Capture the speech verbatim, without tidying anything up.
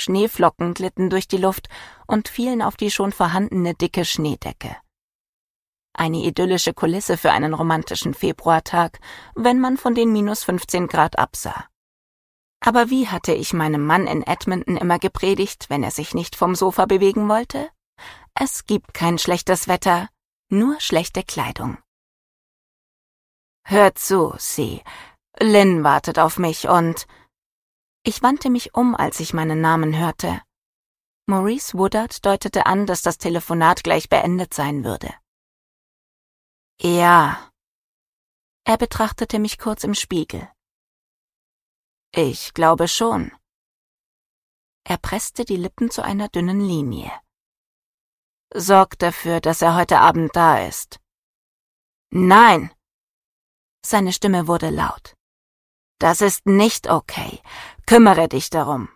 Schneeflocken glitten durch die Luft und fielen auf die schon vorhandene dicke Schneedecke. Eine idyllische Kulisse für einen romantischen Februartag, wenn man von den minus fünfzehn Grad absah. Aber wie hatte ich meinem Mann in Edmonton immer gepredigt, wenn er sich nicht vom Sofa bewegen wollte? Es gibt kein schlechtes Wetter, nur schlechte Kleidung. »Hör zu, Sie. Lynn wartet auf mich und...« Ich wandte mich um, als ich meinen Namen hörte. Maurice Woodard deutete an, dass das Telefonat gleich beendet sein würde. »Ja.« Er betrachtete mich kurz im Spiegel. »Ich glaube schon.« Er presste die Lippen zu einer dünnen Linie. »Sorg dafür, dass er heute Abend da ist.« »Nein!« Seine Stimme wurde laut. »Das ist nicht okay. Kümmere dich darum.